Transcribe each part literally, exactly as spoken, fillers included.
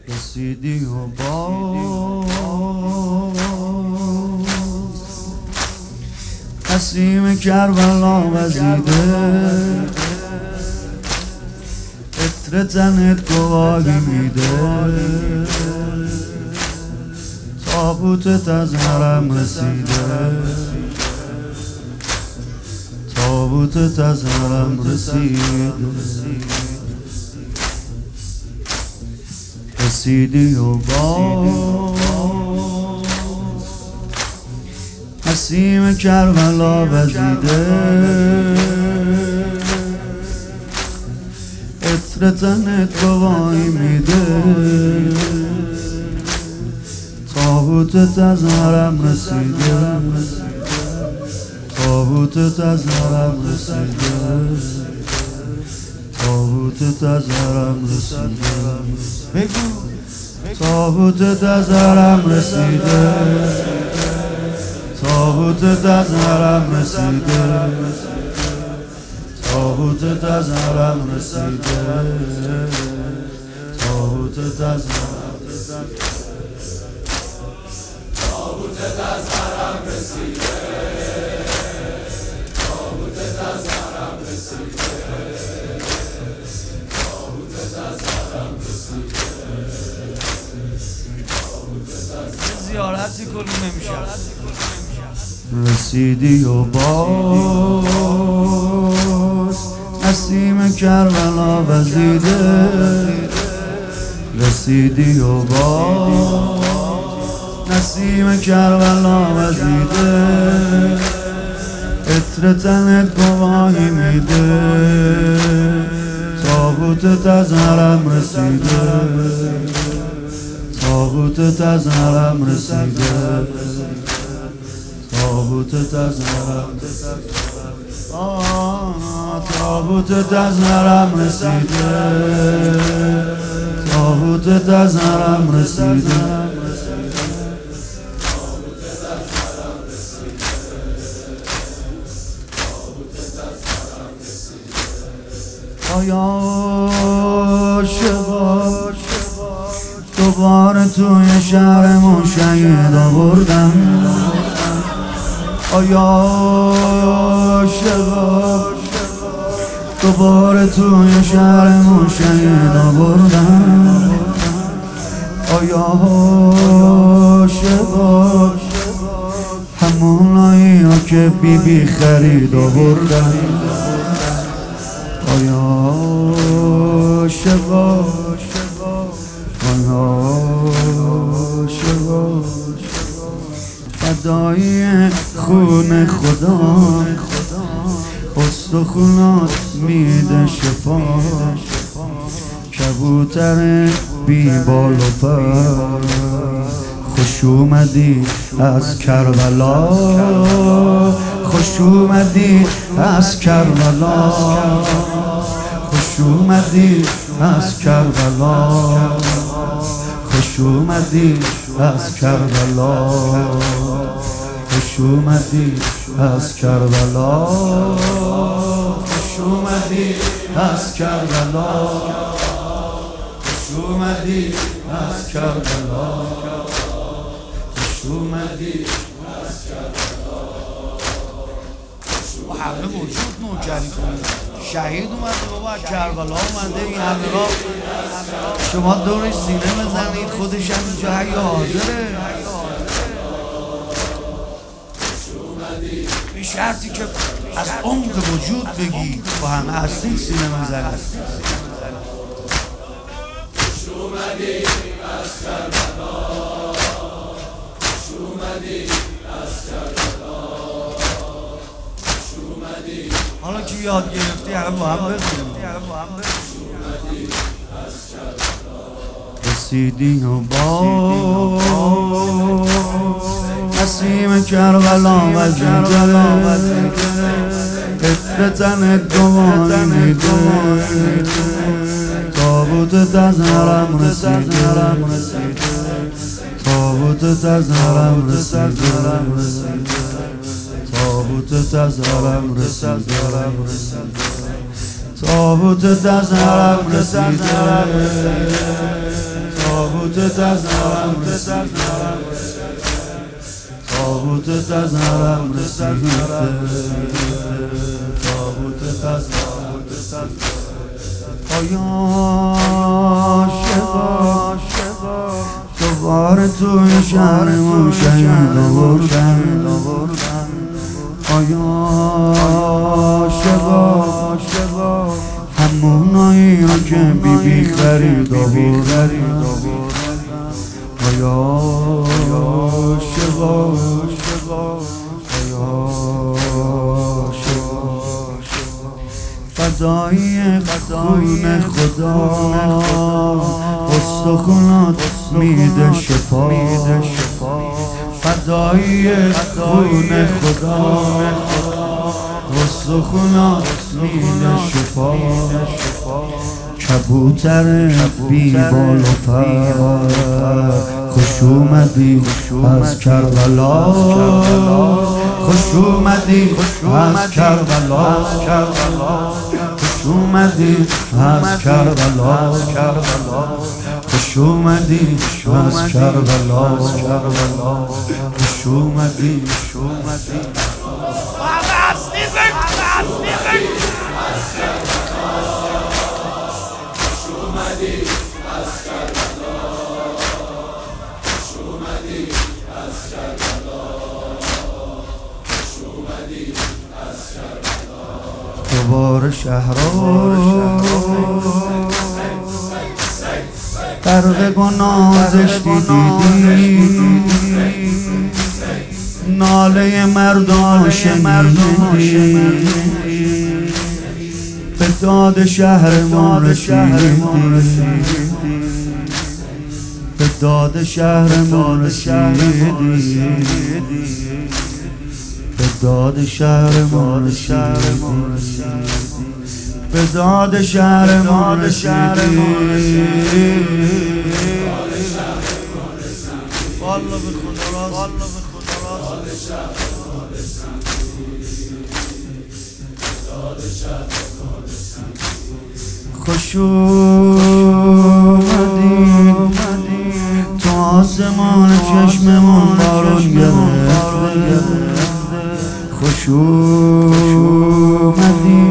رسیدی و باز نسیم کربلا وزیده، عطر تنت گواهی میده، تابوتت از حرم رسیده، تابوتت از حرم رسیده. رسیدی و باز نسیم کربلا وزیده، عطر تنت گواهی میده، تابوتت از حرم رسیده، تابوتت از حرم رسیده، تابوتت از حرم رسیده. بگو تابوتت از حرم رسیده، تابوتت از حرم رسیده، تابوتت از حرم رسیده، تابوتت از حرم رسیده، تابوتت از حرم رسیده، تابوتت از حرم رسیده، تابوتت از حرم رسیده. زیارتی کنی نمیشه. رسیدی و باز نسیم کربلا وزیده، رسیدی و باز نسیم کربلا وزیده، عطر تنت گواهی میده، تابوتت از حرم رسیده، تابوتت از حرم رسیده، تابوتت از حرم رسیده، تابوتت از حرم رسیده، تابوتت از حرم رسیده. آیا شبا دوباره توی شهرمون شهید آوردن، آیا شبا دوباره توی شهرمون شهید آوردن، آیا شبا همونایی ها که بی بی خرید آوردن، آیا شبا آیا شبا فدای خون خدا استخونات میده شفا، کبوتر بی بال و پر خوش اومدی از کربلا، خوش اومدی از کربلا، خوش اومدی از کربلا، خوش اومدی از کربلا، خوش اومدی از کربلا، خوش اومدی از کربلا، خوش اومدی از کربلا، خوش اومدی از کربلا. و همه وجود نوکری کنید، شهید اومده بابا، از کربلا اومده، این همه را شما دورش سینه بزنید، خودش هم اینجا حی حاضره، به شرطی که از عمق وجود بگی با همه هستید سینه بزنید. خوش اومدی از کربلا، خوش اومدی از کربلا، خوش اومدی. حالا که یاد گرفتی همه با هم بخونیم. رسیدی و باز نسیم کربلا وزیده، عطر تنت گواهی میده، تابوتت از حرم رسیده، تابوتت از حرم رسیده، تابوتت از حرم رسیده، تابوتت از حرم رسیده، تابوتت از حرم رسیده تابوتت از حرم رسیده تابوتت از حرم رسیده آیا شبا دوباره توی شهرمون شهید آوردن آیا شبا همونایی رو که بی بی خرید آوردن آیا شبا آیا فدای خون خدا استخونات میده شفا فدای خون خدا استخونات میده شفا کبوتر بی بال و پر خوش اومدی از کربلا خوش اومدی از کربلا خوش اومدی از کربلا خوش اومدی از کربلا خوش اومدی دوباره شهرها غرق گناه زشتی دیدی ناله مردم شنیدی به داد شهرمون رسیدی به داد شهرمون رسیدی به داد شهرمون رسیدی به داد شهرمون رسیدی والله به خدا راست خوش اومدی تو آسمان چشممون بارون گرفته خوش اومدی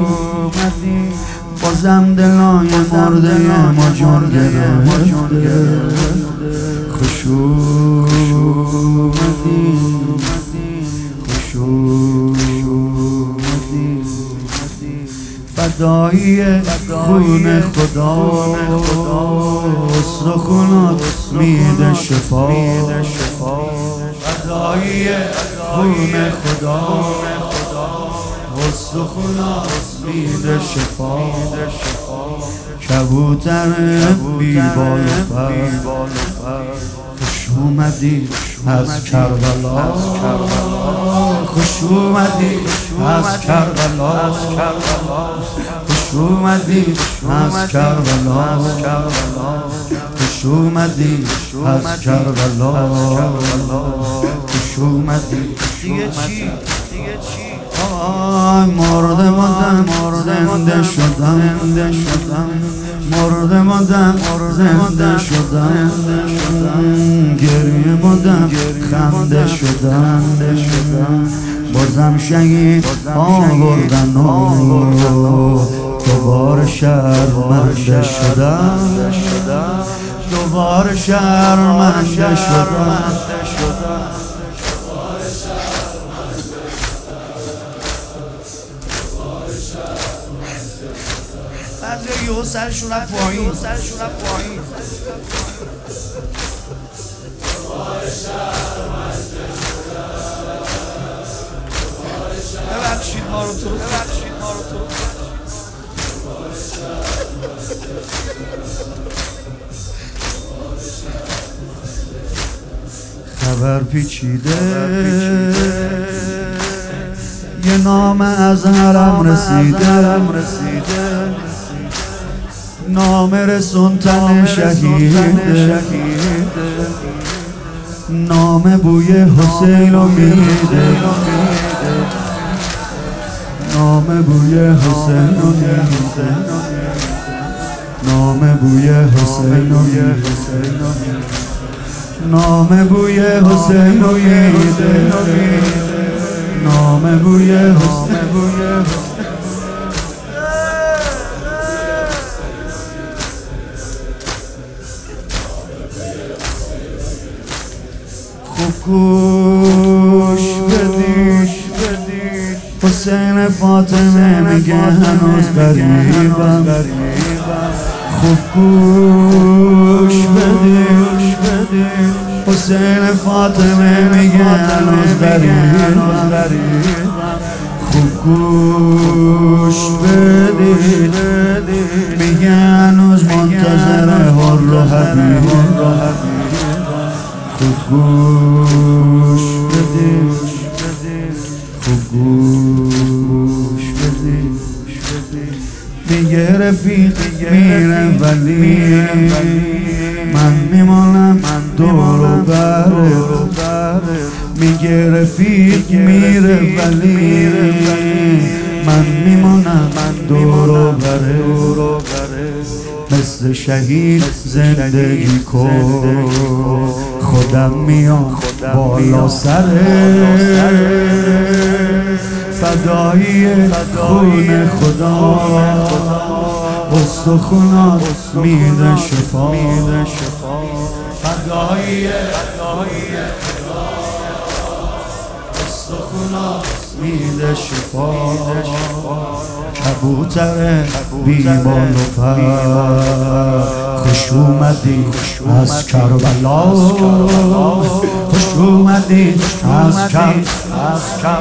بازم دلای مرده ما جان گرفته خوش اومدی خوش اومدی فدای خون خدا استخونات میده شفا فدای خون خدا استخونات میده شفا کبوتر بی بال و پر خوش اومدی از کربلا خوش اومدی از کربلا خوش اومدی از کربلا خوش اومدی از کربلا خوش اومدی دیگه چی دیگه چی آی مرده مادم زنده شدم مرده مادم زنده شدم گریه مادم خنده شدم بازم شهید آوردن و دوباره شرمنده شدم دوباره شرمنده شدم بعضی یهو سرشون رفت پایین سرشون رفت پایین ببخشید ما رو تو ببخشید ما رو تو خبر پیچیده یه نام از حرم رسیده نام رسوندن شهیده نام بوی حسین و میده نام بوی حسین و میده نام بوی حسین و نام بوی حسین و میده نام بوی حسین خوب گوش بدید حسین فاطمه میگه هنوز قریبم خوب گوش بدید حسین فاطمه میگه هنوز قریبم خوب گوش بدید میگه هنوز منتظر حر و حبیبم خوب گوش بدید خوب گوش بدید میگه رفیق میره ولی من میمانم دور و بر میگه رفیق میره ولی من میمانم دور و بر مثل شهید زندگی کن خودم میام بالا سره فدایی خون خدا استخونات میده شفا فدایی استخونات میده شفا کبوتر بیبال و پر خوش اومدی از کربلا خوش اومدی از کربلا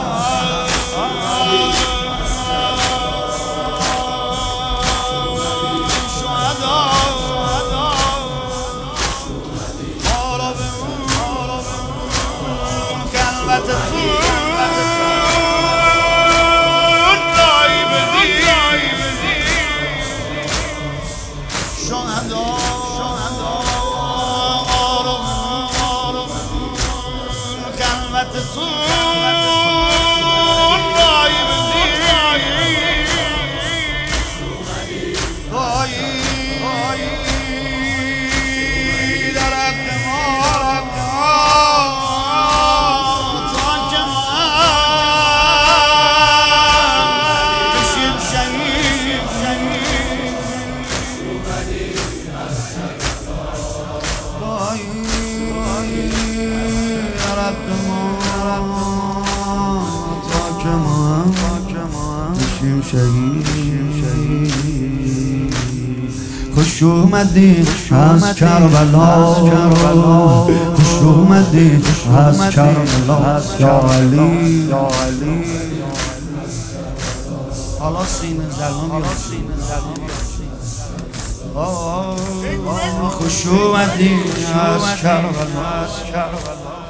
خوش اومدی از کربلا خوش اومدی از کربلا یا علی حالا سینه زلم یا خوش اومدی از کربلا